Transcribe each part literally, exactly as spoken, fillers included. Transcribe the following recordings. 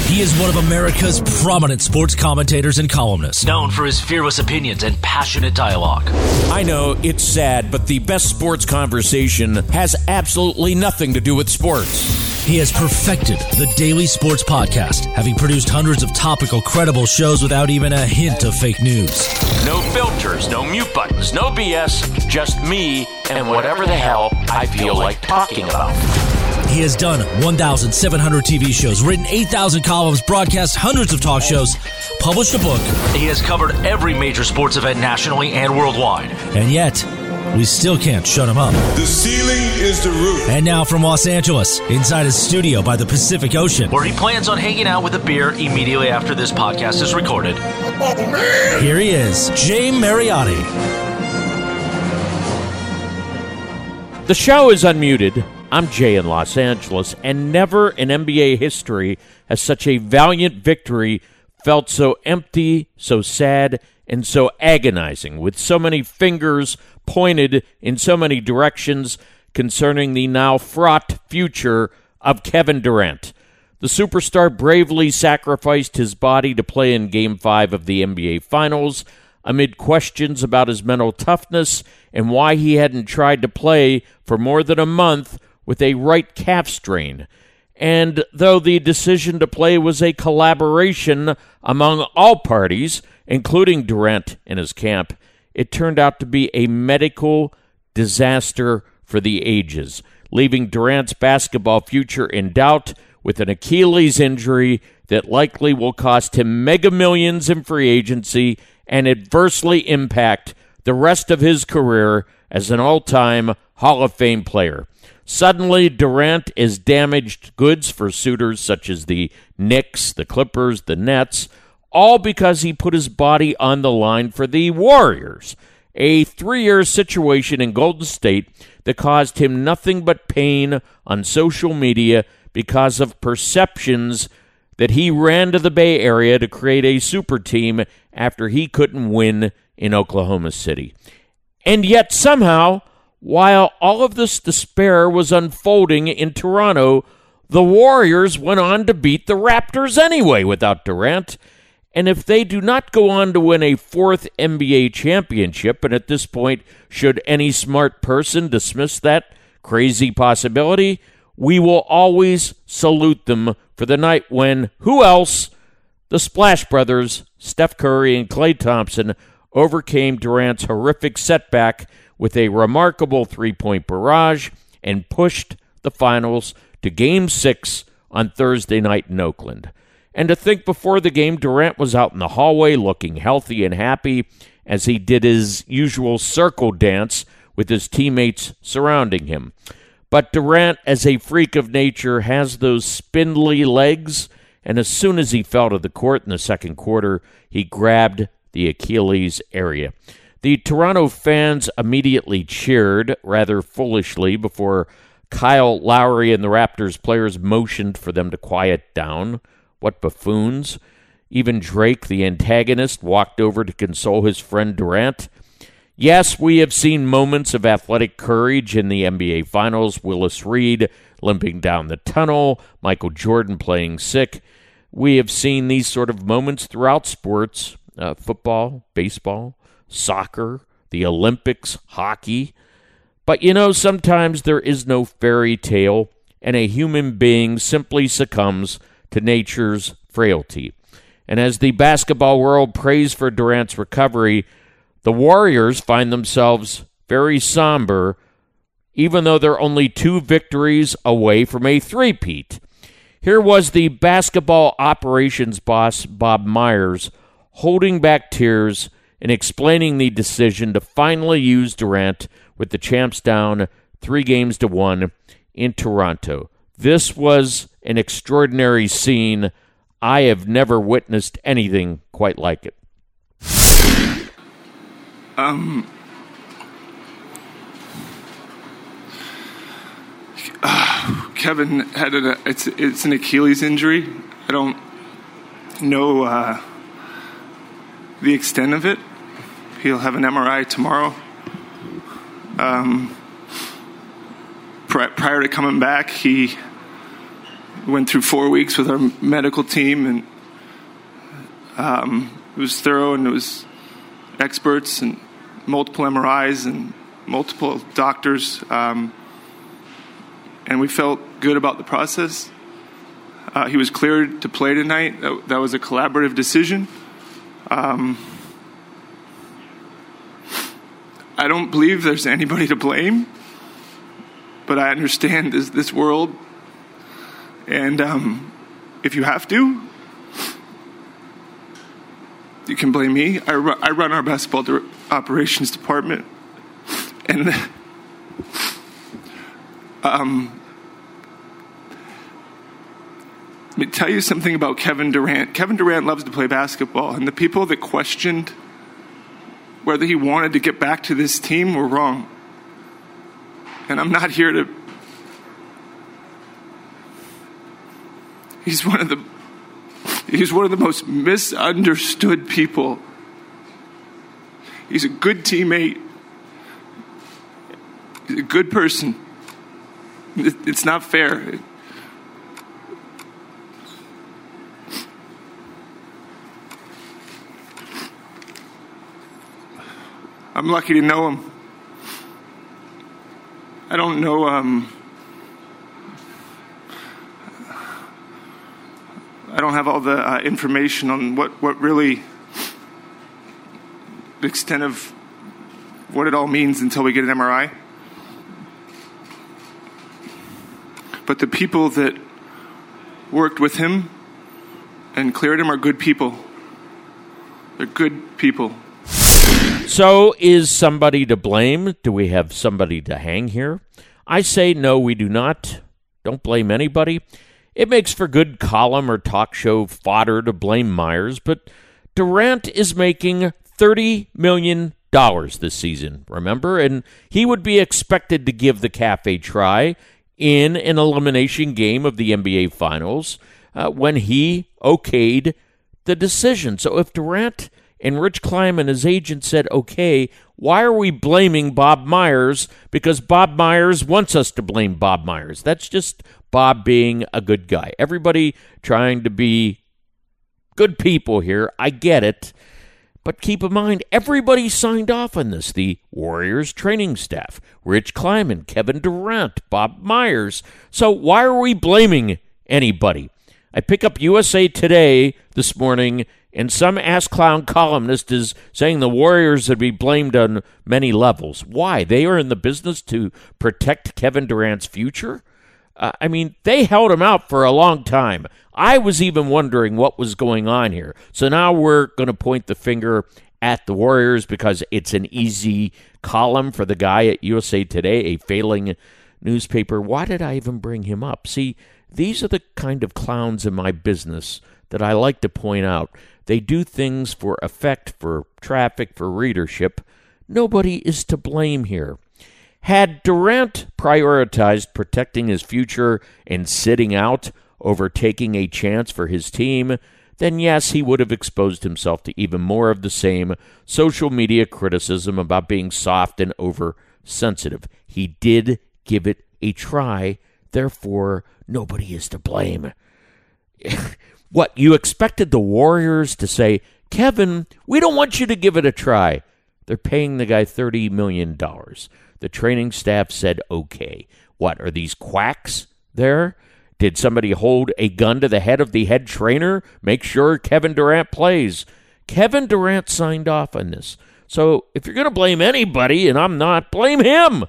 He is one of America's prominent sports commentators and columnists, known for his fearless opinions and passionate dialogue. I know it's sad, but the best sports conversation has absolutely nothing to do with sports. He has perfected the Daily Sports Podcast, having produced hundreds of topical, credible shows without even a hint of fake news. No filters, no mute buttons, no B S, just me and whatever the hell I feel like talking about. He has done one thousand seven hundred T V shows, written eight thousand columns, broadcast hundreds of talk shows, published a book. He has covered every major sports event nationally and worldwide. And yet, we still can't shut him up. The ceiling is the roof. And now from Los Angeles, inside his studio by the Pacific Ocean, where he plans on hanging out with a beer immediately after this podcast is recorded. Oh, man. Here he is, Jay Mariotti. The show is unmuted. I'm Jay in Los Angeles, and never in N B A history has such a valiant victory felt so empty, so sad, and so agonizing, with so many fingers pointed in so many directions concerning the now fraught future of Kevin Durant. The superstar bravely sacrificed his body to play in Game five of the N B A Finals amid questions about his mental toughness and why he hadn't tried to play for more than a month with a right calf strain. And though the decision to play was a collaboration among all parties, including Durant and his camp, it turned out to be a medical disaster for the ages, leaving Durant's basketball future in doubt with an Achilles injury that likely will cost him mega millions in free agency and adversely impact the rest of his career as an all-time Hall of Fame player. Suddenly, Durant is damaged goods for suitors such as the Knicks, the Clippers, the Nets, all because he put his body on the line for the Warriors, a three-year situation in Golden State that caused him nothing but pain on social media because of perceptions that he ran to the Bay Area to create a super team after he couldn't win in Oklahoma City. And yet somehow, while all of this despair was unfolding in Toronto, the Warriors went on to beat the Raptors anyway without Durant. And if they do not go on to win a fourth N B A championship, and at this point, should any smart person dismiss that crazy possibility, we will always salute them for the night when, who else? The Splash Brothers, Steph Curry and Klay Thompson, overcame Durant's horrific setback with a remarkable three-point barrage and pushed the finals to Game six on Thursday night in Oakland. And to think before the game, Durant was out in the hallway looking healthy and happy as he did his usual circle dance with his teammates surrounding him. But Durant, as a freak of nature, has those spindly legs, and as soon as he fell to the court in the second quarter, he grabbed the Achilles area. The Toronto fans immediately cheered, rather foolishly, before Kyle Lowry and the Raptors players motioned for them to quiet down. What buffoons. Even Drake, the antagonist, walked over to console his friend Durant. Yes, we have seen moments of athletic courage in the N B A Finals. Willis Reed limping down the tunnel, Michael Jordan playing sick. We have seen these sort of moments throughout sports, uh, football, baseball, soccer, the Olympics, hockey. But you know, sometimes there is no fairy tale, and a human being simply succumbs to nature's frailty. And as the basketball world prays for Durant's recovery, the Warriors find themselves very somber, even though they're only two victories away from a three-peat. Here was the basketball operations boss, Bob Myers, holding back tears and explaining the decision to finally use Durant with the champs down three games to one in Toronto. This was an extraordinary scene. I have never witnessed anything quite like it. Um, uh, Kevin had a, it's it's an Achilles injury. I don't know uh, the extent of it. He'll have an M R I tomorrow. Um, pri- prior to coming back, he we went through four weeks with our medical team, and um, it was thorough, and it was experts and multiple M R Is and multiple doctors, um, and we felt good about the process. Uh, he was cleared to play tonight. That, that was a collaborative decision. Um, I don't believe there's anybody to blame, but I understand this, this world, and um, if you have to, you can blame me. I, ru- I run our basketball de- operations department, and um, let me tell you something about Kevin Durant. Kevin Durant loves to play basketball, and the people that questioned whether he wanted to get back to this team were wrong. And I'm not here to... He's one of the... He's one of the most misunderstood people. He's a good teammate. He's a good person. It's not fair. I'm lucky to know him. I don't know... Um, I don't have all the uh, information on what, what really, the extent of what it all means until we get an M R I. But the people that worked with him and cleared him are good people. They're good people. So is somebody to blame? Do we have somebody to hang here? I say no, we do not. Don't blame anybody. It makes for good column or talk show fodder to blame Myers, but Durant is making thirty million dollars this season, remember? And he would be expected to give the C A F a try in an elimination game of the N B A Finals uh, when he okayed the decision. So if Durant and Rich Kleiman, his agent, said, okay, why are we blaming Bob Myers? Because Bob Myers wants us to blame Bob Myers. That's just Bob being a good guy. Everybody trying to be good people here. I get it. But keep in mind, everybody signed off on this. The Warriors training staff, Rich Kleiman, Kevin Durant, Bob Myers. So why are we blaming anybody? I pick up U S A Today this morning, and some ass-clown columnist is saying the Warriors would be blamed on many levels. Why? They are in the business to protect Kevin Durant's future? Uh, I mean, they held him out for a long time. I was even wondering what was going on here. So now we're going to point the finger at the Warriors because it's an easy column for the guy at U S A Today, a failing newspaper. Why did I even bring him up? See, these are the kind of clowns in my business that I like to point out. They do things for effect, for traffic, for readership. Nobody is to blame here. Had Durant prioritized protecting his future and sitting out over taking a chance for his team, then yes, he would have exposed himself to even more of the same social media criticism about being soft and oversensitive. He did give it a try, therefore nobody is to blame. What, you expected the Warriors to say, Kevin, we don't want you to give it a try. They're paying the guy thirty million dollars. The training staff said, okay. What, are these quacks there? Did somebody hold a gun to the head of the head trainer? Make sure Kevin Durant plays. Kevin Durant signed off on this. So if you're going to blame anybody, and I'm not, blame him.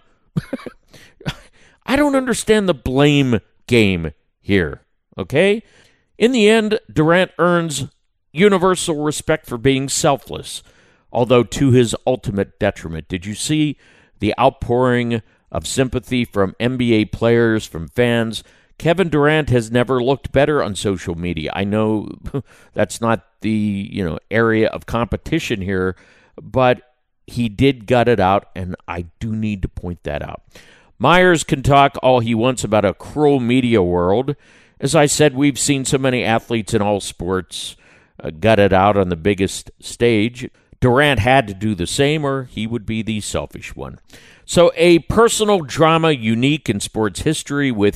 I don't understand the blame game here, okay? In the end, Durant earns universal respect for being selfless, although to his ultimate detriment. Did you see the outpouring of sympathy from N B A players, from fans? Kevin Durant has never looked better on social media. I know that's not the, you know, area of competition here, but he did gut it out, and I do need to point that out. Myers can talk all he wants about a cruel media world. As I said, we've seen so many athletes in all sports uh, gut it out on the biggest stage. Durant had to do the same, or he would be the selfish one. So a personal drama unique in sports history with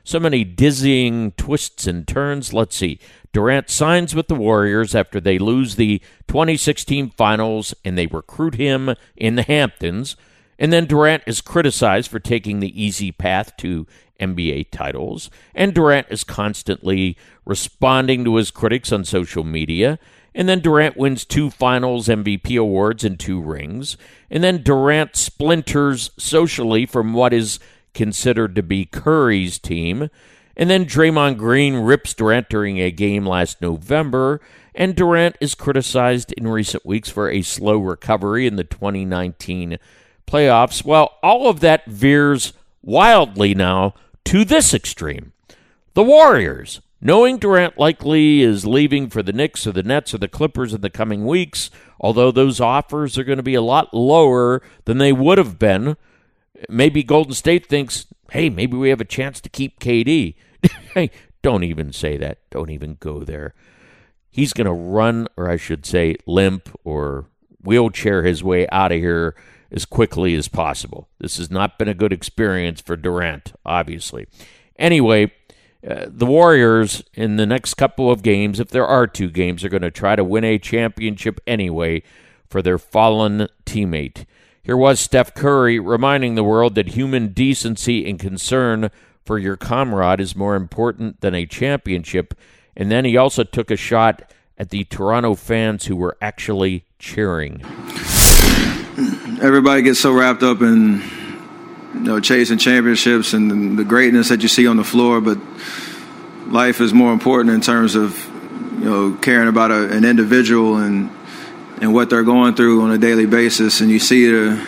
So many dizzying twists and turns. Let's see. Durant signs with the Warriors after they lose the twenty sixteen finals and they recruit him in the Hamptons. And then Durant is criticized for taking the easy path to N B A titles. And Durant is constantly responding to his critics on social media. And then Durant wins two finals M V P awards and two rings. And then Durant splinters socially from what is considered to be Curry's team. And then Draymond Green rips Durant during a game last November. And Durant is criticized in recent weeks for a slow recovery in the twenty nineteen playoffs. Well, all of that veers wildly now to this extreme. The Warriors, knowing Durant likely is leaving for the Knicks or the Nets or the Clippers in the coming weeks, although those offers are going to be a lot lower than they would have been. Maybe Golden State thinks, hey, maybe we have a chance to keep K D. Hey, don't even say that. Don't even go there. He's going to run, or I should say limp or wheelchair his way out of here as quickly as possible. This has not been a good experience for Durant, obviously. Anyway, uh, the Warriors in the next couple of games, if there are two games, are going to try to win a championship anyway for their fallen teammate. Here was Steph Curry reminding the world that human decency and concern for your comrade is more important than a championship. And then he also took a shot at the Toronto fans who were actually cheering. Everybody gets so wrapped up in, you know, chasing championships and the greatness that you see on the floor, but life is more important in terms of, you know, caring about a, an individual and and what they're going through on a daily basis. And you see the,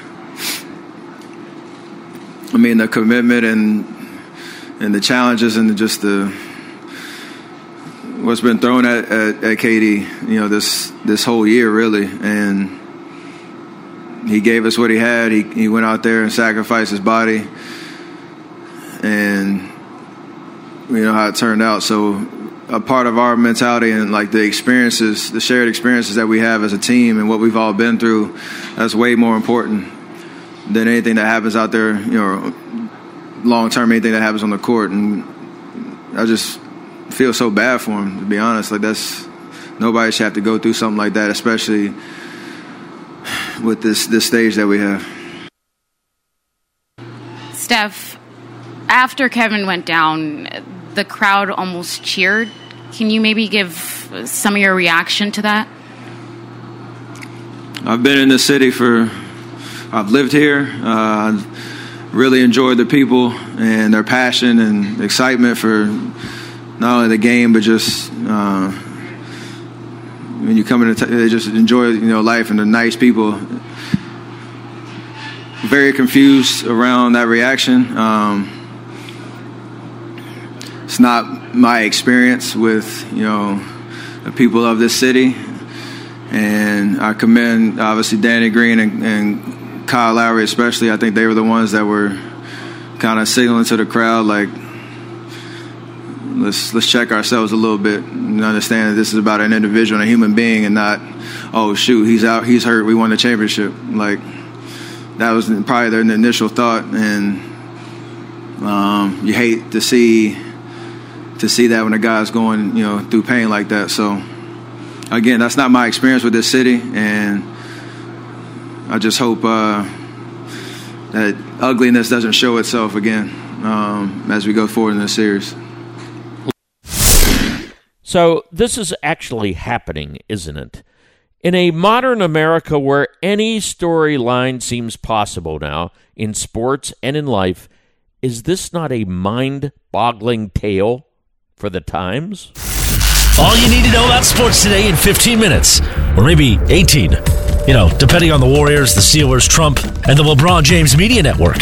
I mean, the commitment and and the challenges and just the what's been thrown at, at, at K D, you know, this this whole year really. And he gave us what he had. He he went out there and sacrificed his body, and you know how it turned out. So a part of our mentality and like the experiences, the shared experiences that we have as a team and what we've all been through, that's way more important than anything that happens out there, you know, long term, anything that happens on the court. And I just feel so bad for him, to be honest. Like that's, nobody should have to go through something like that, especially with this this stage that we have. Steph, after Kevin went down, the crowd almost cheered. Can you maybe give some of your reaction to that? I've been in this city for, I've lived here. Uh, I've really enjoyed the people and their passion and excitement for not only the game, but just uh, when you come in, they just enjoy, you know, life, and they're nice people. Very confused around that reaction. Um, it's not my experience with, you know, the people of this city, and I commend obviously Danny Green and, and Kyle Lowry especially. I think they were the ones that were kind of signaling to the crowd like, Let's let's check ourselves a little bit and understand that this is about an individual and a human being, and not, oh shoot, he's out, he's hurt, we won the championship. Like that was probably their initial thought, and um, you hate to see to see that when a guy's going, you know, through pain like that. So again, that's not my experience with this city, and I just hope uh, that ugliness doesn't show itself again um, as we go forward in this series. So this is actually happening, isn't it? In a modern America where any storyline seems possible now, in sports and in life, is this not a mind-boggling tale for the times? All you need to know about sports today in fifteen minutes, or maybe eighteen. You know, depending on the Warriors, the Steelers, Trump, and the LeBron James Media Network.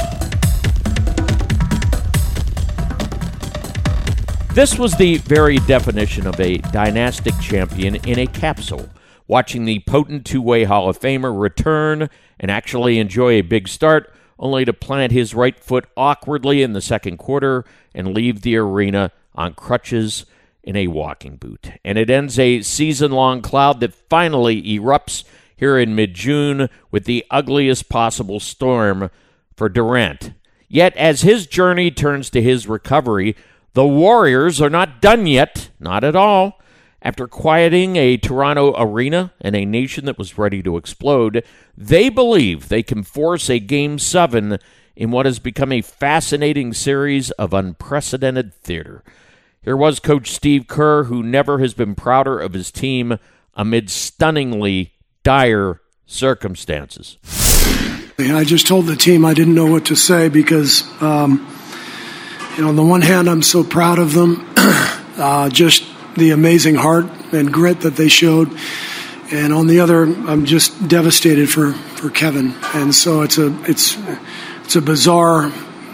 This was the very definition of a dynastic champion in a capsule. Watching the potent two-way Hall of Famer return and actually enjoy a big start, only to plant his right foot awkwardly in the second quarter and leave the arena on crutches in a walking boot. And it ends a season-long cloud that finally erupts here in mid-June with the ugliest possible storm for Durant. Yet, as his journey turns to his recovery, the Warriors are not done yet, not at all. After quieting a Toronto arena and a nation that was ready to explode, they believe they can force a Game seven in what has become a fascinating series of unprecedented theater. Here was Coach Steve Kerr, who never has been prouder of his team amid stunningly dire circumstances. I just told the team I didn't know what to say because, um, you know, on the one hand, I'm so proud of them, uh, just the amazing heart and grit that they showed. And on the other, I'm just devastated for, for Kevin. And so it's a it's it's a bizarre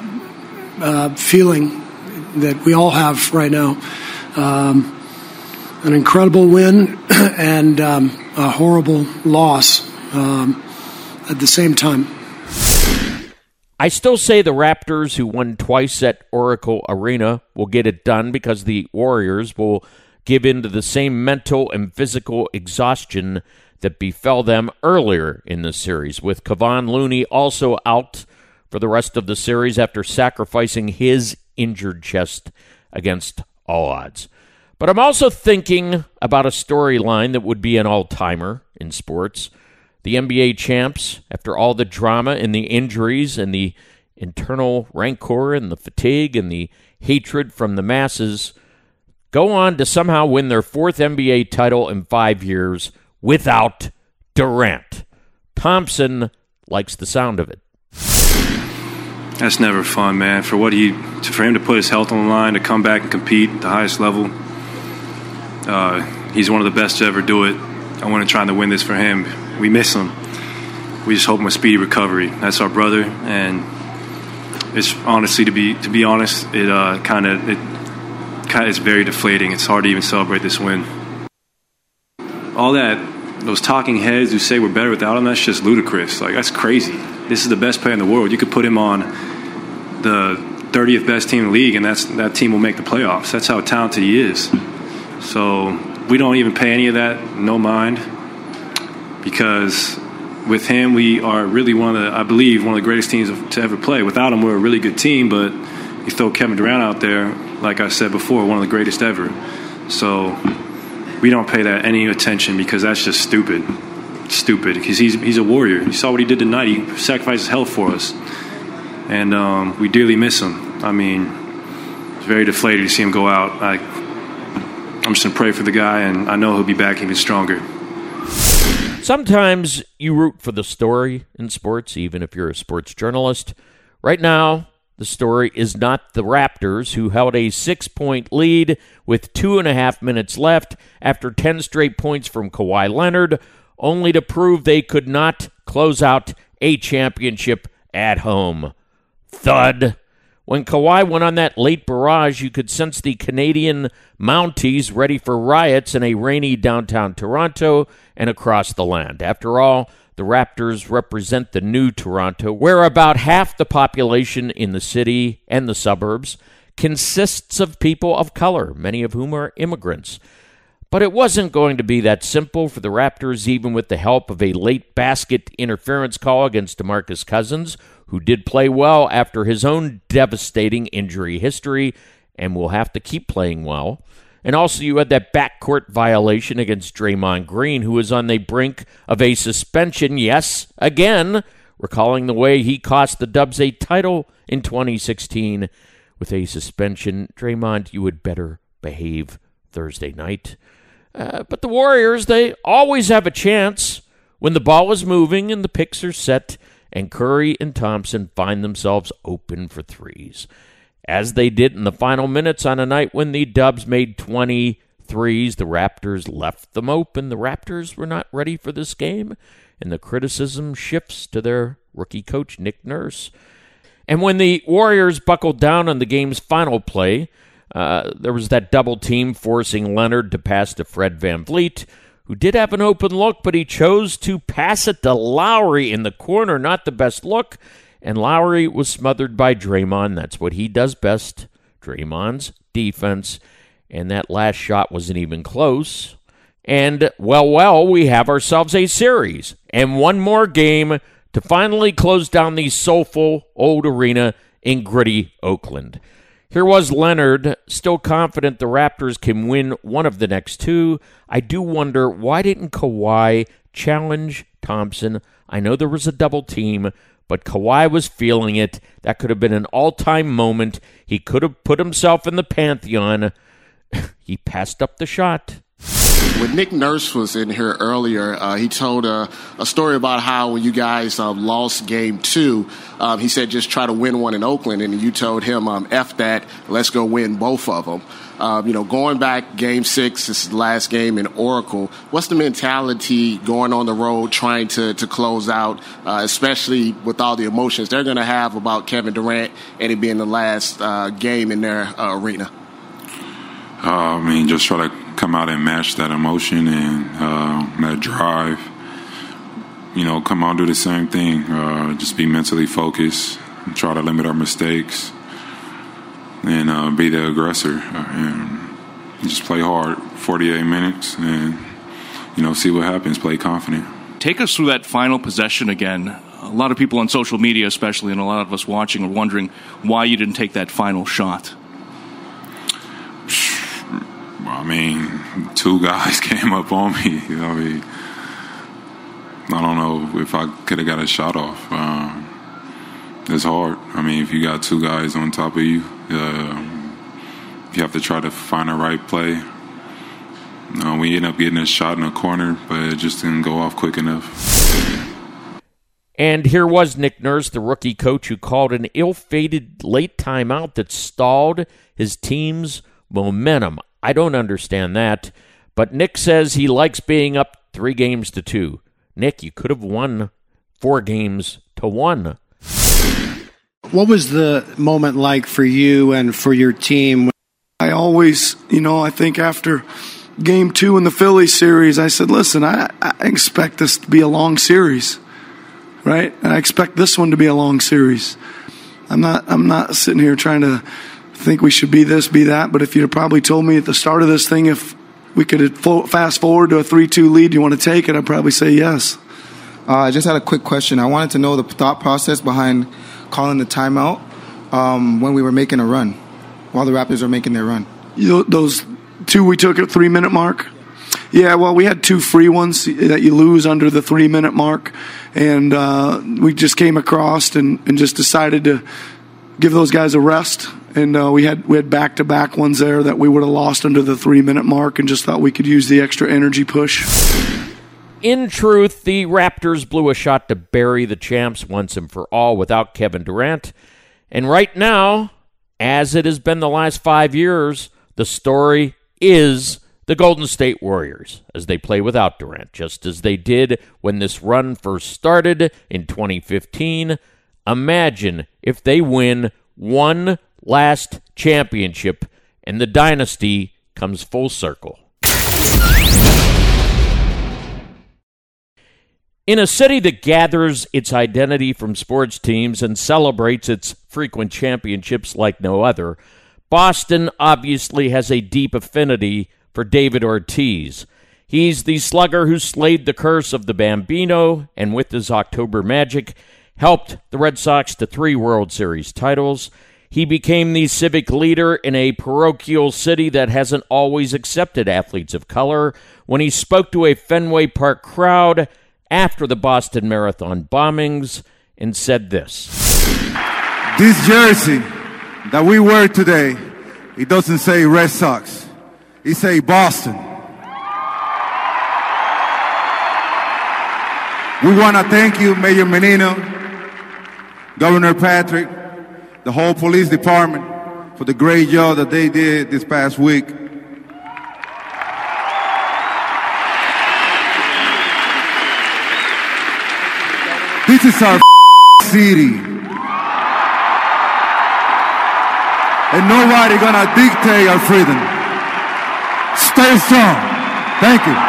uh, feeling that we all have right now. Um, an incredible win and um, a horrible loss um, at the same time. I still say the Raptors, who won twice at Oracle Arena, will get it done because the Warriors will give in to the same mental and physical exhaustion that befell them earlier in the series, with Kevon Looney also out for the rest of the series after sacrificing his injured chest against all odds. But I'm also thinking about a storyline that would be an all-timer in sports. The N B A champs, after all the drama and the injuries and the internal rancor and the fatigue and the hatred from the masses, go on to somehow win their fourth N B A title in five years without Durant. Thompson likes the sound of it. That's never fun, man. For what he, for him to put his health on the line, to come back and compete at the highest level, uh, he's one of the best to ever do it. I want to try to win this for him. We miss him. We just hope him a speedy recovery. That's our brother, and it's honestly, to be to be honest, it uh, kind of it kind of is very deflating. It's hard to even celebrate this win. All that, those talking heads who say we're better without him, that's just ludicrous. Like, that's crazy. This is the best player in the world. You could put him on the thirtieth best team in the league, and that's that team will make the playoffs. That's how talented he is. So we don't even pay any of that no mind, because with him we are really one of the, I believe, one of the greatest teams to ever play. Without him, we're a really good team, but you throw Kevin Durant out there, like I said before, one of the greatest ever. So we don't pay that any attention because that's just stupid. Stupid, because he's he's a warrior. You saw what he did tonight. He sacrificed his health for us, and um, we dearly miss him. I mean, it's very deflated to see him go out. I, I'm just gonna pray for the guy, and I know he'll be back even stronger. Sometimes you root for the story in sports, even if you're a sports journalist. Right now, the story is not the Raptors, who held a six-point lead with two and a half minutes left after ten straight points from Kawhi Leonard, only to prove they could not close out a championship at home. Thud. When Kawhi went on that late barrage, you could sense the Canadian Mounties ready for riots in a rainy downtown Toronto and across the land. After all, the Raptors represent the new Toronto, where about half the population in the city and the suburbs consists of people of color, many of whom are immigrants. But it wasn't going to be that simple for the Raptors, even with the help of a late basket interference call against DeMarcus Cousins, who did play well after his own devastating injury history and will have to keep playing well. And also you had that backcourt violation against Draymond Green, who was on the brink of a suspension, yes, again, recalling the way he cost the Dubs a title in twenty sixteen with a suspension. Draymond, you would better behave Thursday night. Uh, but the Warriors, they always have a chance when the ball is moving and the picks are set and Curry and Thompson find themselves open for threes, as they did in the final minutes on a night when the Dubs made twenty threes. The Raptors left them open. The Raptors were not ready for this game, and the criticism shifts to their rookie coach, Nick Nurse. And when the Warriors buckled down on the game's final play, uh, there was that double team forcing Leonard to pass to Fred VanVleet, who did have an open look, but he chose to pass it to Lowry in the corner. Not the best look, and Lowry was smothered by Draymond. That's what he does best, Draymond's defense, and that last shot wasn't even close. And, well, well, we have ourselves a series, and one more game to finally close down the soulful old arena in gritty Oakland. Here was Leonard, still confident the Raptors can win one of the next two. I do wonder, why didn't Kawhi challenge Thompson? I know there was a double team, but Kawhi was feeling it. That could have been an all-time moment. He could have put himself in the pantheon. He passed up the shot. When Nick Nurse was in here earlier, uh, he told a, a story about how when you guys um, lost game two, um, he said just try to win one in Oakland, and you told him, um, F that, let's go win both of them. Um, you know, going back game six, this is the last game in Oracle, what's the mentality going on the road trying to, to close out, uh, especially with all the emotions they're going to have about Kevin Durant and it being the last uh, game in their uh, arena? Uh, I mean, just try to come out and match that emotion and uh, that drive. You know, come out and do the same thing. Uh, just be mentally focused, try to limit our mistakes, and uh, be the aggressor. Uh, and just play hard, forty-eight minutes, and, you know, see what happens, play confident. Take us through that final possession again. A lot of people on social media especially, and a lot of us watching, are wondering why you didn't take that final shot. I mean, two guys came up on me. You know, I mean, I don't know if I could have got a shot off. Um, it's hard. I mean, if you got two guys on top of you, uh, you have to try to find the right play. Uh, we ended up getting a shot in the corner, but it just didn't go off quick enough. And here was Nick Nurse, the rookie coach, who called an ill-fated late timeout that stalled his team's momentum. I don't understand that, but Nick says he likes being up three games to two. Nick, you could have won four games to one. What was the moment like for you and for your team? I always, you know, I think after game two in the Philly series, I said, listen, I, I expect this to be a long series, right? And I expect this one to be a long series. I'm not, I'm not sitting here trying to think we should be this, be that, but if you'd have probably told me at the start of this thing if we could fast forward to a three two lead, you want to take it, I'd probably say yes. Uh, I just had a quick question. I wanted to know the thought process behind calling the timeout um, when we were making a run, while the Raptors were making their run. You know, those two we took at three-minute mark? Yeah, well, we had two free ones that you lose under the three-minute mark, and uh, we just came across and, and just decided to give those guys a rest. And uh, we had we had back-to-back ones there that we would have lost under the three-minute mark, and just thought we could use the extra energy push. In truth, the Raptors blew a shot to bury the champs once and for all without Kevin Durant. And right now, as it has been the last five years, the story is the Golden State Warriors as they play without Durant, just as they did when this run first started in twenty fifteen. Imagine if they win one last championship and the dynasty comes full circle. In a city that gathers its identity from sports teams and celebrates its frequent championships like no other, Boston obviously has a deep affinity for David Ortiz. He's the slugger who slayed the curse of the Bambino and with his October magic helped the Red Sox to three World Series titles. He became the civic leader in a parochial city that hasn't always accepted athletes of color when he spoke to a Fenway Park crowd after the Boston Marathon bombings and said this. This jersey that we wear today, it doesn't say Red Sox. It says Boston. We want to thank you, Mayor Menino, Governor Patrick, the whole police department for the great job that they did this past week. This is our city. And nobody gonna dictate our freedom. Stay strong. Thank you.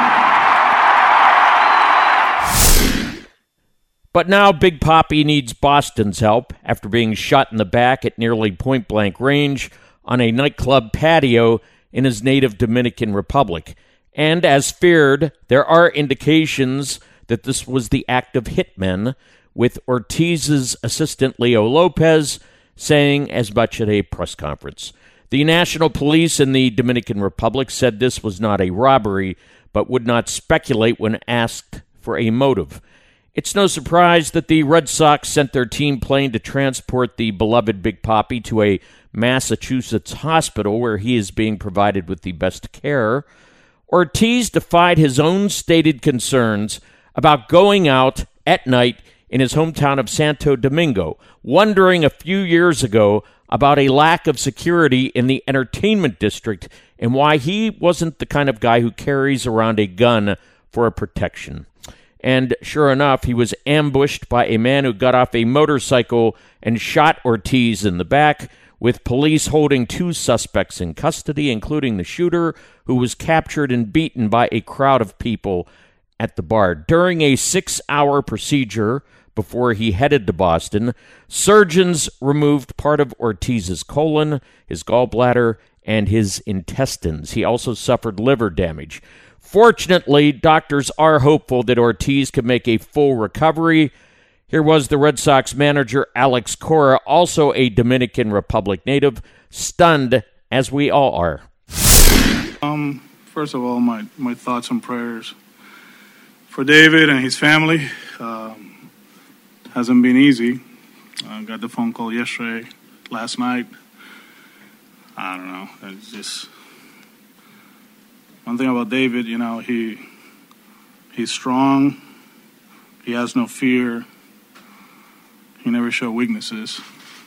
But now Big Papi needs Boston's help after being shot in the back at nearly point-blank range on a nightclub patio in his native Dominican Republic. And as feared, there are indications that this was the act of hitmen, with Ortiz's assistant Leo Lopez saying as much at a press conference. The national police in the Dominican Republic said this was not a robbery, but would not speculate when asked for a motive. It's no surprise that the Red Sox sent their team plane to transport the beloved Big Papi to a Massachusetts hospital where he is being provided with the best care. Ortiz defied his own stated concerns about going out at night in his hometown of Santo Domingo, wondering a few years ago about a lack of security in the entertainment district and why he wasn't the kind of guy who carries around a gun for a protection. And sure enough, he was ambushed by a man who got off a motorcycle and shot Ortiz in the back, with police holding two suspects in custody, including the shooter, who was captured and beaten by a crowd of people at the bar. During a six-hour procedure before he headed to Boston, surgeons removed part of Ortiz's colon, his gallbladder, and his intestines. He also suffered liver damage. Fortunately, doctors are hopeful that Ortiz could make a full recovery. Here was the Red Sox manager, Alex Cora, also a Dominican Republic native, stunned, as we all are. Um, first of all, my, my thoughts and prayers for David and his family. Um, hasn't been easy. I got the phone call yesterday, last night. I don't know. It's just one thing about David, you know, he he's strong. He has no fear. He never showed weaknesses.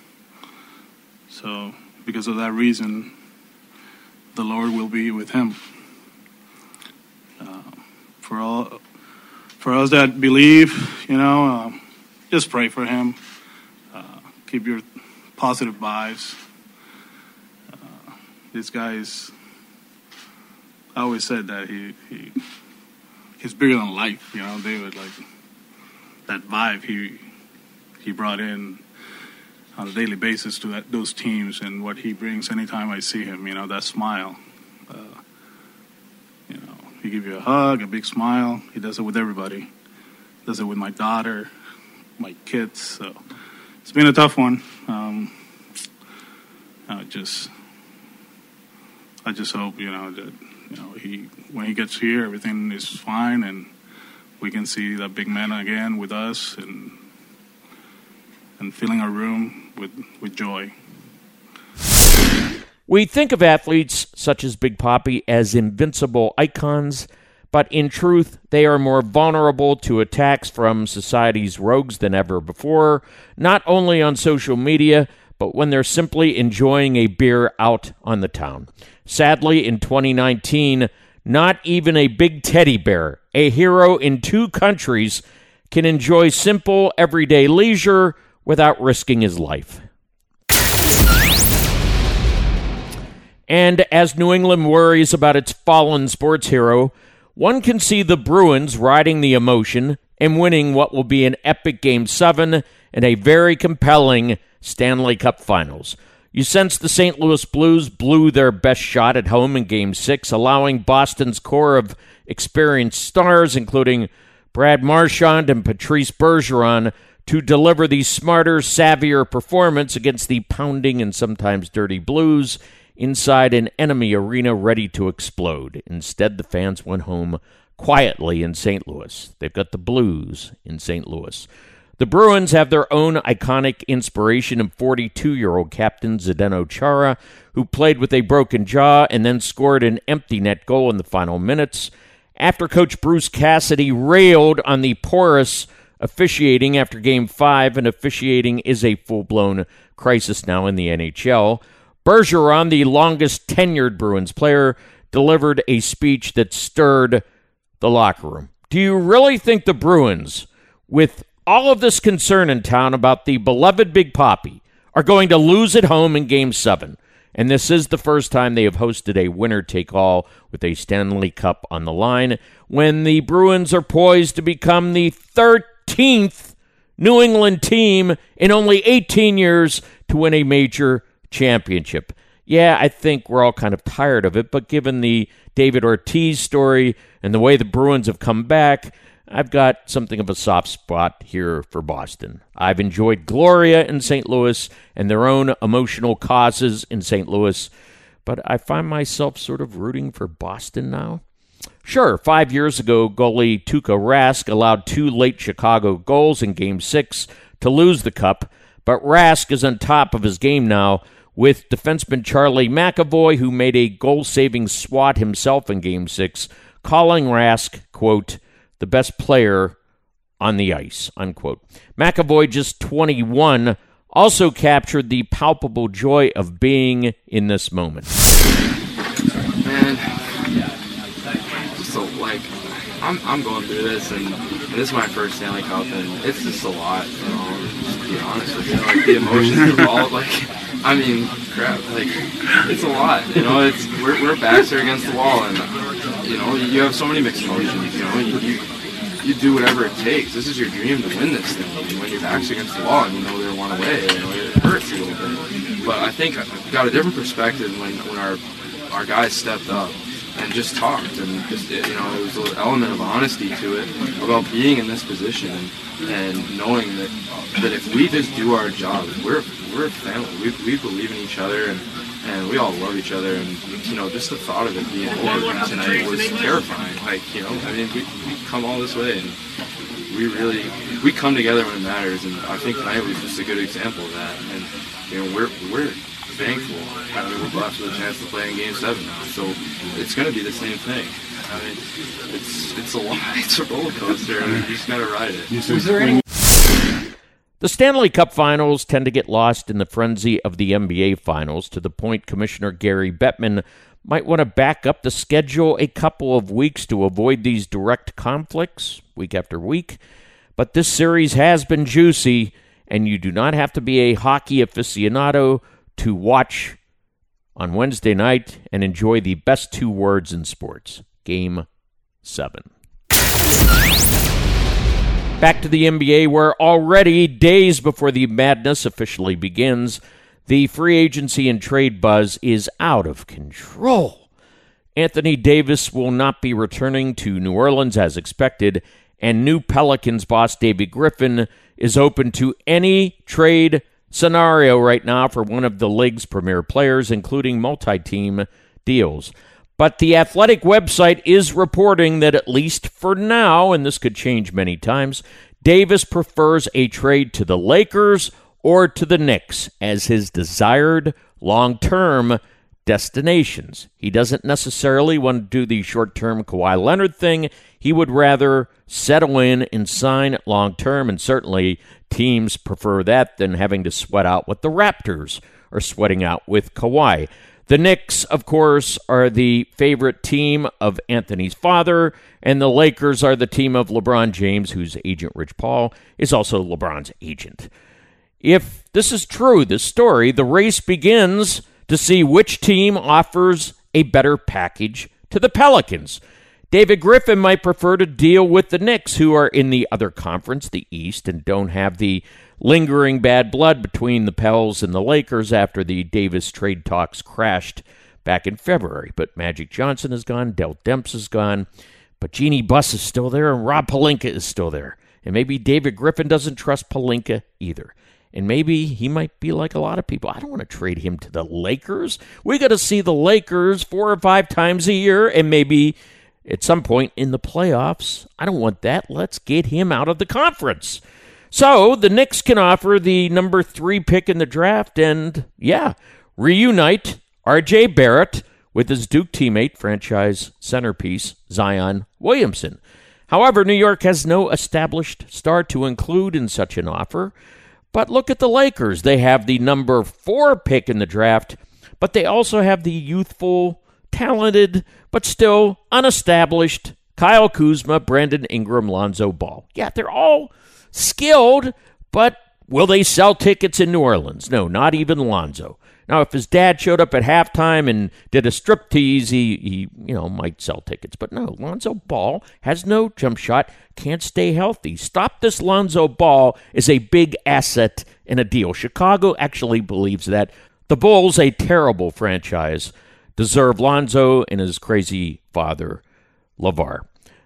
So, because of that reason, the Lord will be with him. Uh, for all, for us that believe, you know, um, just pray for him. Uh, keep your positive vibes. Uh, this guy is. I always said that he, he he's bigger than life, you know, David, like that vibe he he brought in on a daily basis to that, those teams, and what he brings anytime I see him, you know, that smile. Uh, you know, he gives you a hug, a big smile. He does it with everybody. He does it with my daughter, my kids. So it's been a tough one. Um, I just, I just hope, you know, that, you know, he when he gets here, everything is fine, and we can see that big man again with us, and and filling our room with, with joy. We think of athletes such as Big Papi as invincible icons, but in truth, they are more vulnerable to attacks from society's rogues than ever before, not only on social media, but when they're simply enjoying a beer out on the town. Sadly, in twenty nineteen, not even a big teddy bear, a hero in two countries, can enjoy simple, everyday leisure without risking his life. And as New England worries about its fallen sports hero, one can see the Bruins riding the emotion and winning what will be an epic Game seven and a very compelling Stanley Cup Finals. You sense the Saint Louis Blues blew their best shot at home in Game six, allowing Boston's core of experienced stars, including Brad Marchand and Patrice Bergeron, to deliver the smarter, savvier performance against the pounding and sometimes dirty Blues inside an enemy arena ready to explode. Instead, the fans went home quietly in Saint Louis. They've got the Blues in Saint Louis. The Bruins have their own iconic inspiration in forty-two-year-old captain Zdeno Chara, who played with a broken jaw and then scored an empty net goal in the final minutes. After coach Bruce Cassidy railed on the porous officiating after Game five, and officiating is a full-blown crisis now in the N H L, Bergeron, the longest-tenured Bruins player, delivered a speech that stirred the locker room. Do you really think the Bruins, with all of this concern in town about the beloved Big Papi, are going to lose at home in Game seven? And this is the first time they have hosted a winner-take-all with a Stanley Cup on the line, when the Bruins are poised to become the thirteenth New England team in only eighteen years to win a major championship. Yeah, I think we're all kind of tired of it, but given the David Ortiz story and the way the Bruins have come back, I've got something of a soft spot here for Boston. I've enjoyed Gloria in Saint Louis and their own emotional causes in Saint Louis, but I find myself sort of rooting for Boston now. Sure, five years ago, goalie Tuukka Rask allowed two late Chicago goals in Game six to lose the cup, but Rask is on top of his game now with defenseman Charlie McAvoy, who made a goal-saving swat himself in Game six, calling Rask, quote, the best player on the ice, unquote. McAvoy, just twenty-one, also captured the palpable joy of being in this moment. Man, just so, like, I'm I'm going through this, and, and this is my first Stanley Cup, and it's just a lot, you know, just to be honest with you. Like, the emotions involved, like, I mean, crap, like, it's a lot, you know, it's, we're, we're backs are against the wall, and, you know, you have so many mixed emotions, you know, you, you, you do whatever it takes. This is your dream to win this thing, and when your back's against the wall and you know they're one away, you know, it hurts a little bit. But I think I got a different perspective when, when our, our guys stepped up and just talked, and just, you know, there was an element of honesty to it about being in this position and, and knowing that that if we just do our job, we're we're a family. We we believe in each other, and, and we all love each other. And you know, just the thought of it being over tonight was terrifying. Like, you know, I mean, we we come all this way, and we really we come together when it matters. And I think tonight was just a good example of that. And you know, we're we're thankful. I mean, we're blessed with a chance to play in Game Seven now, so it's going to be the same thing. I mean, it's it's a lot. It's a roller coaster, and you just got to ride it. Was there any- The Stanley Cup Finals tend to get lost in the frenzy of the N B A Finals, to the point Commissioner Gary Bettman might want to back up the schedule a couple of weeks to avoid these direct conflicts week after week. But this series has been juicy, and you do not have to be a hockey aficionado to watch on Wednesday night and enjoy the best two words in sports, Game seven. Back to the N B A, where already days before the madness officially begins, the free agency and trade buzz is out of control. Anthony Davis will not be returning to New Orleans as expected, and new Pelicans boss David Griffin is open to any trade scenario right now for one of the league's premier players, including multi-team deals. But the Athletic website is reporting that at least for now, and this could change many times, Davis prefers a trade to the Lakers or to the Knicks as his desired long-term destinations. He doesn't necessarily want to do the short-term Kawhi Leonard thing. He would rather settle in and sign long-term, and certainly teams prefer that than having to sweat out what the Raptors are sweating out with Kawhi. The Knicks, of course, are the favorite team of Anthony's father, and the Lakers are the team of LeBron James, whose agent Rich Paul is also LeBron's agent. If this is true, this story, the race begins to see which team offers a better package to the Pelicans. David Griffin might prefer to deal with the Knicks, who are in the other conference, the East, and don't have the lingering bad blood between the Pels and the Lakers after the Davis trade talks crashed back in February. But Magic Johnson is gone, Dell Demps is gone, but Jeannie Buss is still there, and Rob Pelinka is still there. And maybe David Griffin doesn't trust Pelinka either. And maybe he might be like a lot of people. I don't want to trade him to the Lakers. We got to see the Lakers four or five times a year, and maybe at some point in the playoffs. I don't want that. Let's get him out of the conference. So the Knicks can offer the number three pick in the draft and, yeah, reunite R J Barrett with his Duke teammate, franchise centerpiece, Zion Williamson. However, New York has no established star to include in such an offer. But look at the Lakers. They have the number four pick in the draft, but they also have the youthful, talented, but still unestablished Kyle Kuzma, Brandon Ingram, Lonzo Ball. Yeah, they're all skilled, but will they sell tickets in New Orleans? No, not even Lonzo. Now, if his dad showed up at halftime and did a striptease, he, he, you know, might sell tickets. But no, Lonzo Ball has no jump shot, can't stay healthy. Stop this Lonzo Ball is a big asset in a deal. Chicago actually believes that. The Bulls, a terrible franchise, deserve Lonzo and his crazy father, LeVar.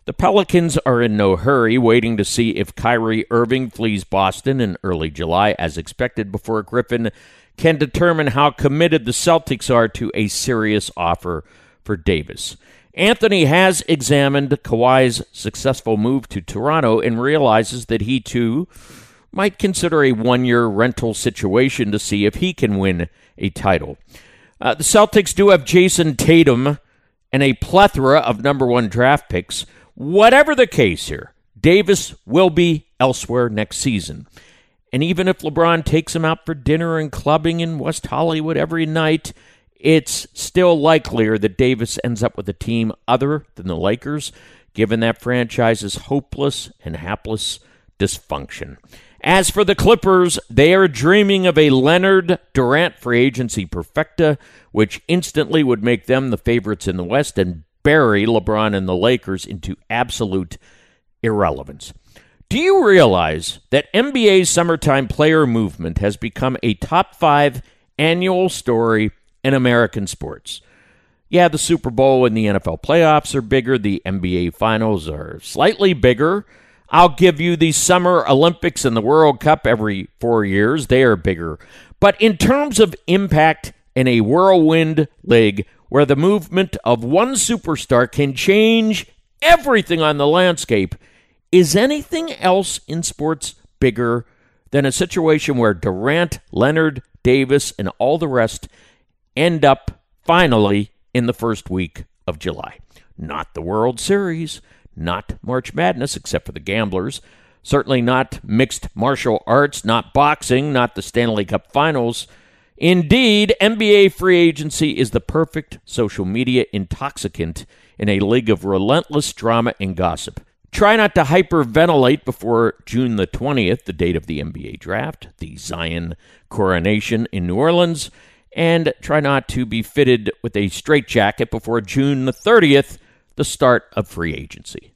The Pelicans are in no hurry, waiting to see if Kyrie Irving flees Boston in early July, as expected, before Griffin can determine how committed the Celtics are to a serious offer for Davis. Anthony has examined Kawhi's successful move to Toronto and realizes that he, too, might consider a one-year rental situation to see if he can win a title. Uh, the Celtics do have Jason Tatum and a plethora of number one draft picks. Whatever the case here, Davis will be elsewhere next season. And even if LeBron takes him out for dinner and clubbing in West Hollywood every night, it's still likelier that Davis ends up with a team other than the Lakers, given that franchise's hopeless and hapless dysfunction. As for the Clippers, they are dreaming of a Leonard Durant free agency perfecta, which instantly would make them the favorites in the West and bury LeBron and the Lakers into absolute irrelevance. Do you realize that N B A's summertime player movement has become a top five annual story in American sports? Yeah, the Super Bowl and the N F L playoffs are bigger. The N B A finals are slightly bigger. I'll give you the Summer Olympics and the World Cup every four years. They are bigger. But in terms of impact in a whirlwind league where the movement of one superstar can change everything on the landscape, is anything else in sports bigger than a situation where Durant, Leonard, Davis, and all the rest end up finally in the first week of July? Not the World Series, not March Madness, except for the gamblers, certainly not mixed martial arts, not boxing, not the Stanley Cup Finals. Indeed, N B A free agency is the perfect social media intoxicant in a league of relentless drama and gossip. Try not to hyperventilate before June the twentieth, the date of the N B A draft, the Zion coronation in New Orleans, and try not to be fitted with a straitjacket before June the thirtieth, the start of free agency.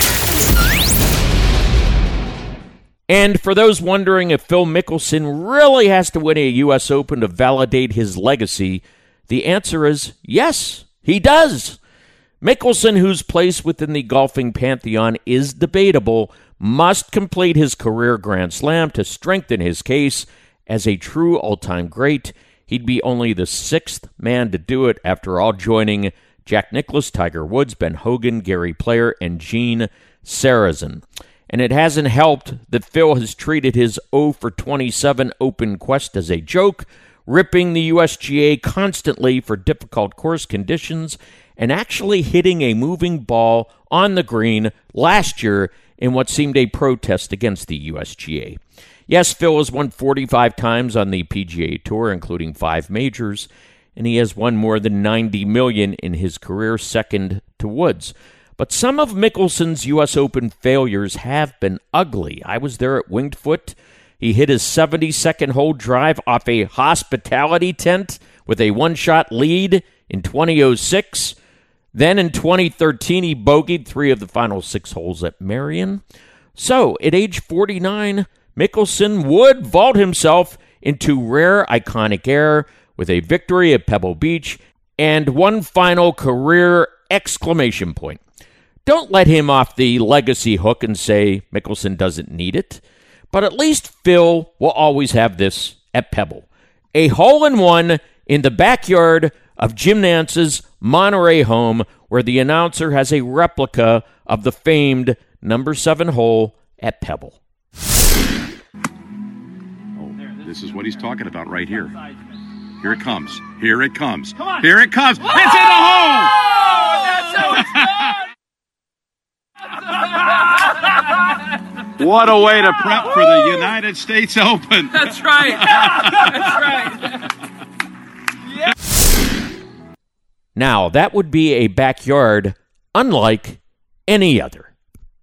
And for those wondering if Phil Mickelson really has to win a U S Open to validate his legacy, the answer is yes, he does. Mickelson, whose place within the golfing pantheon is debatable, must complete his career Grand Slam to strengthen his case as a true all-time great. He'd be only the sixth man to do it, after all, joining Jack Nicklaus, Tiger Woods, Ben Hogan, Gary Player, and Gene Sarazen. And it hasn't helped that Phil has treated his oh for twenty-seven Open quest as a joke, ripping the U S G A constantly for difficult course conditions, and actually hitting a moving ball on the green last year in what seemed a protest against the U S G A. Yes, Phil has won forty-five times on the P G A Tour, including five majors, and he has won more than ninety million dollars in his career, second to Woods. But some of Mickelson's U S Open failures have been ugly. I was there at Winged Foot. He hit his seventy-second hole drive off a hospitality tent with a one-shot lead in twenty oh six. Then in twenty thirteen, he bogeyed three of the final six holes at Marion. So, at age forty-nine, Mickelson would vault himself into rare, iconic air with a victory at Pebble Beach and one final career exclamation point. Don't let him off the legacy hook and say Mickelson doesn't need it, but at least Phil will always have this at Pebble. A hole-in-one in the backyard of Jim Nance's Monterey home, where the announcer has a replica of the famed number seven hole at Pebble. Oh, this is what he's talking about right here. Here it comes. Here it comes. Come on. Here it comes. It's in the hole! Oh, that's how it's done! What a way to prep for the United States Open. That's right. That's right. Yeah. Now, that would be a backyard unlike any other.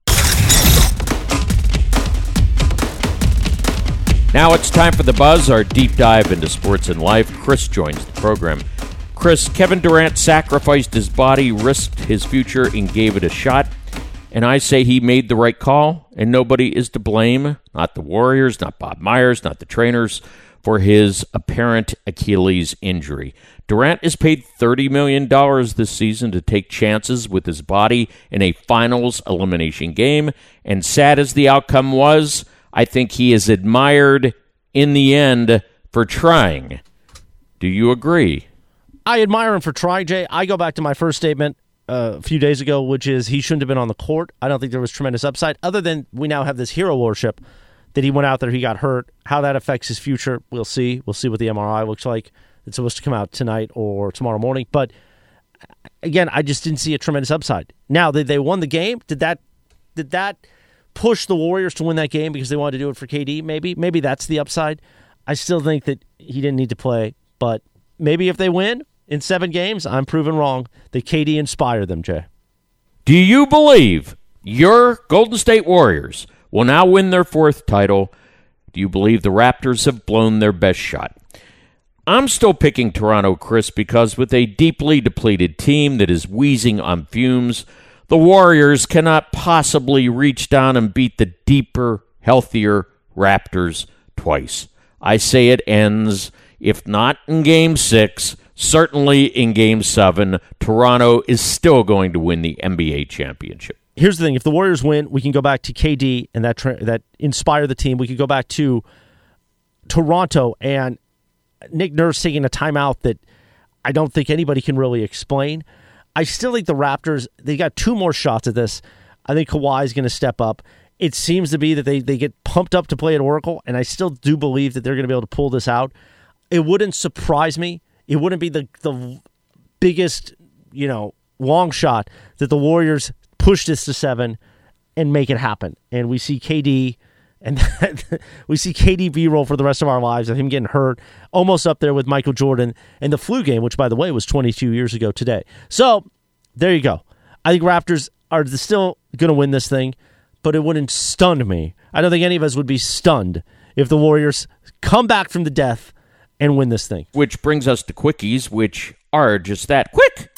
Now it's time for The Buzz, our deep dive into sports and life. Chris joins the program. Chris, Kevin Durant sacrificed his body, risked his future, and gave it a shot. And I say he made the right call, and nobody is to blame. Not the Warriors, not Bob Myers, not the trainers, for his apparent Achilles injury. Durant is paid thirty million dollars this season to take chances with his body in a finals elimination game, and sad as the outcome was, I think he is admired in the end for trying. Do you agree? I admire him for trying, Jay. I go back to my first statement uh, a few days ago, which is he shouldn't have been on the court. I don't think there was tremendous upside, other than we now have this hero worship that he went out there, he got hurt. How that affects his future, we'll see. We'll see what the M R I looks like. It's supposed to come out tonight or tomorrow morning. But, again, I just didn't see a tremendous upside. Now, they, they won the game. Did that did that push the Warriors to win that game because they wanted to do it for K D? Maybe. Maybe that's the upside. I still think that he didn't need to play. But maybe if they win in seven games, I'm proven wrong that K D inspired them, Jay. Do you believe your Golden State Warriors will now win their fourth title? Do you believe the Raptors have blown their best shot? I'm still picking Toronto, Chris, because with a deeply depleted team that is wheezing on fumes, the Warriors cannot possibly reach down and beat the deeper, healthier Raptors twice. I say it ends, if not in Game six, certainly in Game seven. Toronto is still going to win the N B A championship. Here's the thing. If the Warriors win, we can go back to K D and that tra- that inspire the team. We could go back to Toronto and Nick Nurse taking a timeout that I don't think anybody can really explain. I still think the Raptors, they got two more shots at this. I think Kawhi is going to step up. It seems to be that they, they get pumped up to play at Oracle, and I still do believe that they're going to be able to pull this out. It wouldn't surprise me. It wouldn't be the the biggest, you know, long shot that the Warriors push this to seven and make it happen. And we see K D and that, we see K D B-roll for the rest of our lives of him getting hurt, almost up there with Michael Jordan and the flu game, which, by the way, was twenty-two years ago today. So there you go. I think Raptors are still going to win this thing, but it wouldn't stun me. I don't think any of us would be stunned if the Warriors come back from the death and win this thing. Which brings us to quickies, which are just that, quick.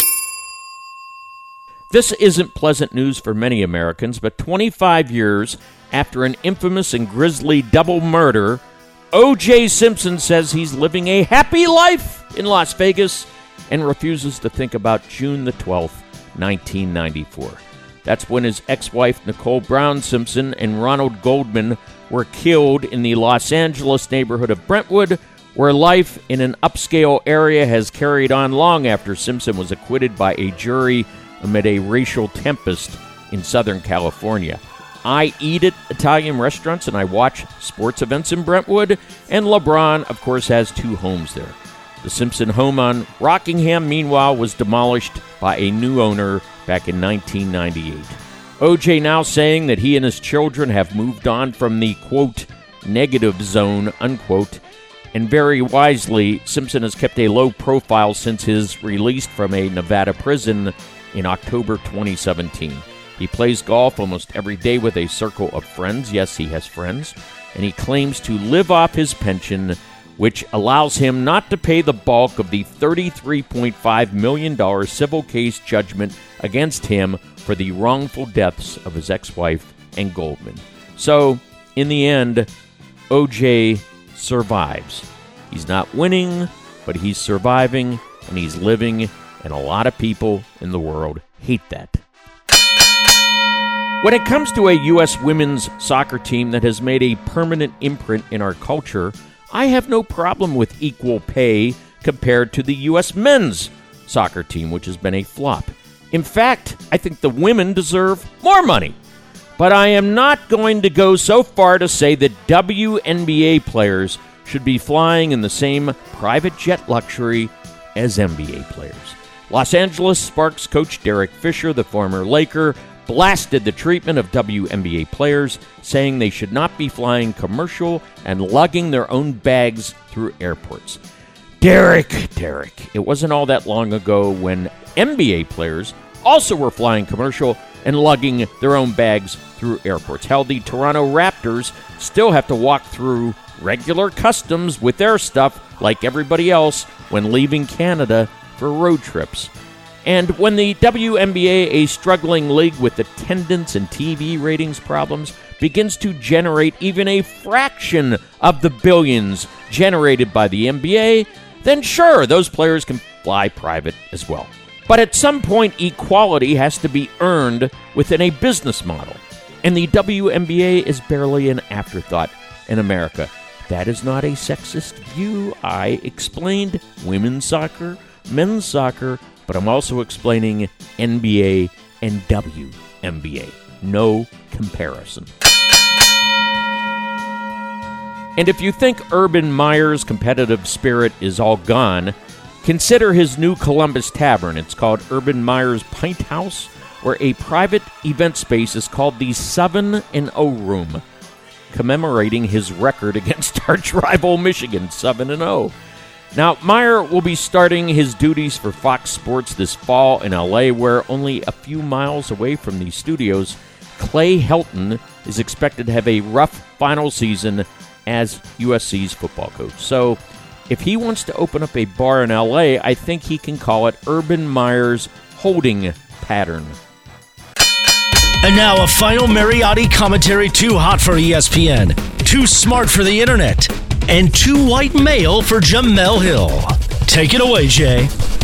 This isn't pleasant news for many Americans, but twenty-five years after an infamous and grisly double murder, O J Simpson says he's living a happy life in Las Vegas and refuses to think about June the twelfth, nineteen ninety-four. That's when his ex-wife Nicole Brown Simpson and Ronald Goldman were killed in the Los Angeles neighborhood of Brentwood, where life in an upscale area has carried on long after Simpson was acquitted by a jury amid a racial tempest in Southern California. I eat at Italian restaurants and I watch sports events in Brentwood, and LeBron, of course, has two homes there. The Simpson home on Rockingham, meanwhile, was demolished by a new owner back in nineteen ninety-eight. O J now saying that he and his children have moved on from the, quote, negative zone, unquote, and very wisely, Simpson has kept a low profile since his release from a Nevada prison in October twenty seventeen. He plays golf almost every day with a circle of friends. Yes, he has friends. And he claims to live off his pension, which allows him not to pay the bulk of the thirty-three point five million dollars civil case judgment against him for the wrongful deaths of his ex-wife and Goldman. So, in the end, O J survives. He's not winning, but he's surviving, and he's living, and a lot of people in the world hate that. When it comes to a U S women's soccer team that has made a permanent imprint in our culture, I have no problem with equal pay compared to the U S men's soccer team, which has been a flop. In fact, I think the women deserve more money. But I am not going to go so far to say that W N B A players should be flying in the same private jet luxury as N B A players. Los Angeles Sparks coach Derek Fisher, the former Laker, blasted the treatment of W N B A players, saying they should not be flying commercial and lugging their own bags through airports. Derek, Derek, it wasn't all that long ago when N B A players also were flying commercial and lugging their own bags through airports. Hell, the Toronto Raptors still have to walk through regular customs with their stuff like everybody else when leaving Canada for road trips. And when the W N B A, a struggling league with attendance and T V ratings problems, begins to generate even a fraction of the billions generated by the N B A, then sure, those players can fly private as well. But at some point, equality has to be earned within a business model. And the W N B A is barely an afterthought in America. That is not a sexist view. I explained women's soccer, men's soccer, but I'm also explaining N B A and W N B A. No comparison. And if you think Urban Meyer's competitive spirit is all gone, consider his new Columbus Tavern. It's called Urban Meyer's Pint House, where a private event space is called the seven and oh Room, commemorating his record against arch rival Michigan, seven and oh. Now, Meyer will be starting his duties for Fox Sports this fall in L A, where only a few miles away from these studios, Clay Helton is expected to have a rough final season as U S C's football coach. So, if he wants to open up a bar in L A, I think he can call it Urban Meyer's Holding Pattern. And now a final Mariotti commentary too hot for E S P N, too smart for the internet, and too white male for Jamel Hill. Take it away, Jay.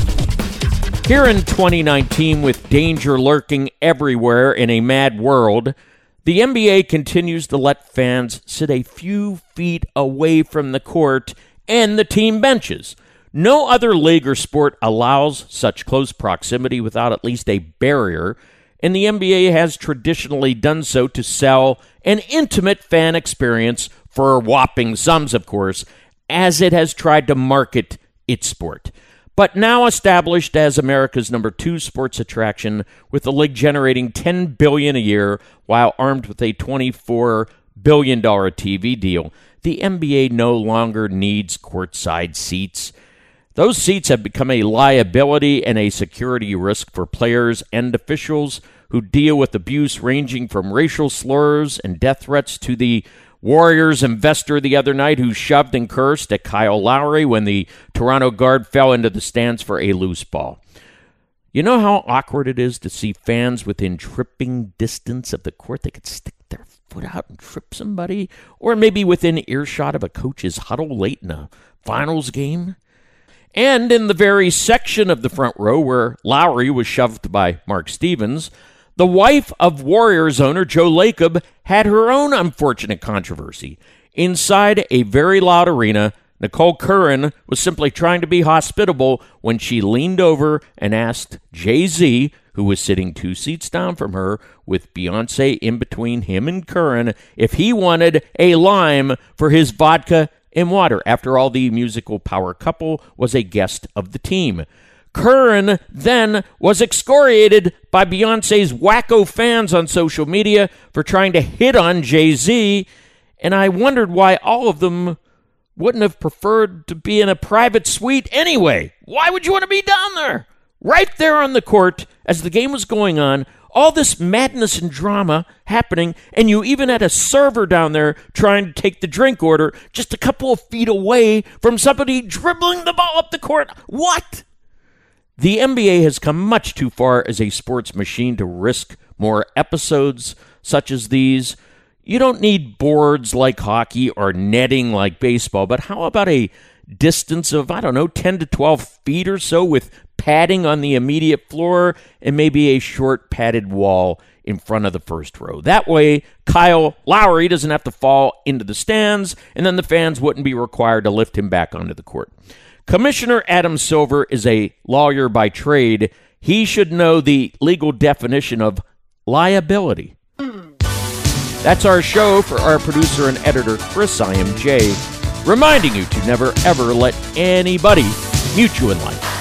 Here in twenty nineteen, with danger lurking everywhere in a mad world, the N B A continues to let fans sit a few feet away from the court and the team benches. No other league or sport allows such close proximity without at least a barrier, and the N B A has traditionally done so to sell an intimate fan experience for whopping sums, of course, as it has tried to market its sport. But now established as America's number two sports attraction, with the league generating ten billion dollars a year while armed with a twenty-four billion dollars T V deal, the N B A no longer needs courtside seats. Those seats have become a liability and a security risk for players and officials who deal with abuse ranging from racial slurs and death threats to the Warriors investor the other night who shoved and cursed at Kyle Lowry when the Toronto guard fell into the stands for a loose ball. You know how awkward it is to see fans within tripping distance of the court? They could stick their foot out and trip somebody, or maybe within earshot of a coach's huddle late in a finals game. And in the very section of the front row where Lowry was shoved by Mark Stevens, the wife of Warriors owner Joe Lacob had her own unfortunate controversy. Inside a very loud arena, Nicole Curran was simply trying to be hospitable when she leaned over and asked Jay-Z, who was sitting two seats down from her with Beyonce in between him and Curran, if he wanted a lime for his vodka and water. After all, the musical power couple was a guest of the team. Curran then was excoriated by Beyonce's wacko fans on social media for trying to hit on Jay-Z, and I wondered why all of them wouldn't have preferred to be in a private suite anyway. Why would you want to be down there? Right there on the court, as the game was going on, all this madness and drama happening, and you even had a server down there trying to take the drink order just a couple of feet away from somebody dribbling the ball up the court. What? The N B A has come much too far as a sports machine to risk more episodes such as these. You don't need boards like hockey or netting like baseball, but how about a distance of, I don't know, ten to twelve feet or so with padding on the immediate floor and maybe a short padded wall in front of the first row? That way, Kyle Lowry doesn't have to fall into the stands, and then the fans wouldn't be required to lift him back onto the court. Commissioner Adam Silver is a lawyer by trade. He should know the legal definition of liability. That's our show. For our producer and editor, Chris, I am Jay, reminding you to never, ever let anybody mute you in life.